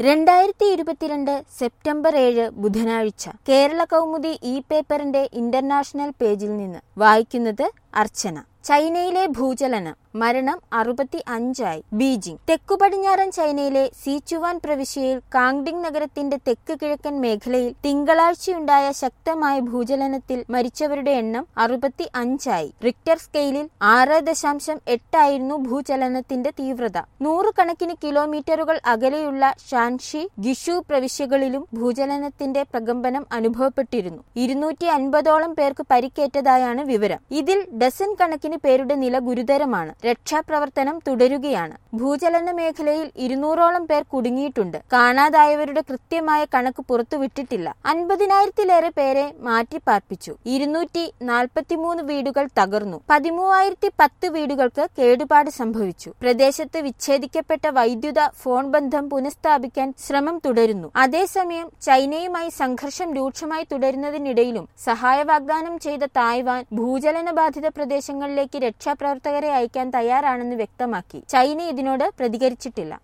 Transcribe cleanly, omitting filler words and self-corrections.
2022 September 7 ബുധനാഴ്ച കേരള കൗമുദി പേപ്പറിന്റെ international പേജിൽ നിന്ന് വായിക്കുന്നത് അർച്ചന. ചൈനയിലെ ഭൂചലനം, മരണം 65ആയി. ബീജിംഗ്. തെക്കു പടിഞ്ഞാറൻ ചൈനയിലെ സിച്ചുവാൻ പ്രവിശ്യയിൽ കാങ്ഡിംഗ് നഗരത്തിന്റെ തെക്ക് കിഴക്കൻ മേഖലയിൽ തിങ്കളാഴ്ചയുണ്ടായ ശക്തമായ ഭൂചലനത്തിൽ മരിച്ചവരുടെ എണ്ണം 65ആയി. റിക്ടർ സ്കെയിലിൽ 6.8 ആയിരുന്നു ഭൂചലനത്തിന്റെ തീവ്രത. നൂറുകണക്കിന് കിലോമീറ്ററുകൾ അകലെയുള്ള ഷാൻഷി, ഗിഷു പ്രവിശ്യകളിലും ഭൂചലനത്തിന്റെ പ്രകമ്പനം അനുഭവപ്പെട്ടിരുന്നു. 250ഓളം പേർക്ക് പരിക്കേറ്റതായാണ് വിവരം. ഇതിൽ ഡസൻ കണക്കിന് പേരുടെ നില ഗുരുതരമാണ്. രക്ഷാപ്രവർത്തനം തുടരുകയാണ്. ഭൂചലന മേഖലയിൽ 200ഓളം പേർ കുടുങ്ങിയിട്ടുണ്ട്. കാണാതായവരുടെ കൃത്യമായ കണക്ക് പുറത്തുവിട്ടിട്ടില്ല. 50,000-ലേറെ പേരെ മാറ്റിപ്പാർപ്പിച്ചു. 243 വീടുകൾ തകർന്നു. 13,010 വീടുകൾക്ക് കേടുപാട് സംഭവിച്ചു. പ്രദേശത്ത് വിച്ഛേദിക്കപ്പെട്ട വൈദ്യുത ഫോൺ ബന്ധം പുനഃസ്ഥാപിക്കാൻ ശ്രമം തുടരുന്നു. അതേസമയം ചൈനയുമായി സംഘർഷം രൂക്ഷമായി തുടരുന്നതിനിടയിലും സഹായ വാഗ്ദാനം ചെയ്ത തായ്വാൻ ഭൂചലന ബാധിത പ്രദേശങ്ങളിലേക്ക് രക്ഷാപ്രവർത്തകരെ അയക്കാൻ തയ്യാറാണെന്ന് വ്യക്തമാക്കി. ചൈന ഇതിനോട് പ്രതികരിച്ചിട്ടില്ല.